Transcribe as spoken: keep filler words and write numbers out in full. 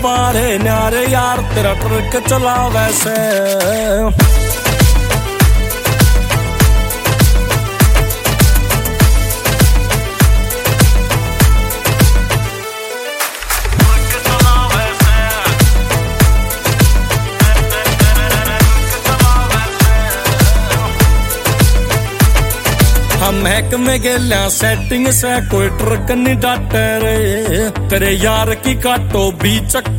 पारे न्यारे यार तेरा ट्रक चला वैसे हम महक में गेल्या सेटिंग से कोई ट्रक नहीं डाटे रे तेरे यार की काटो भी चक्कर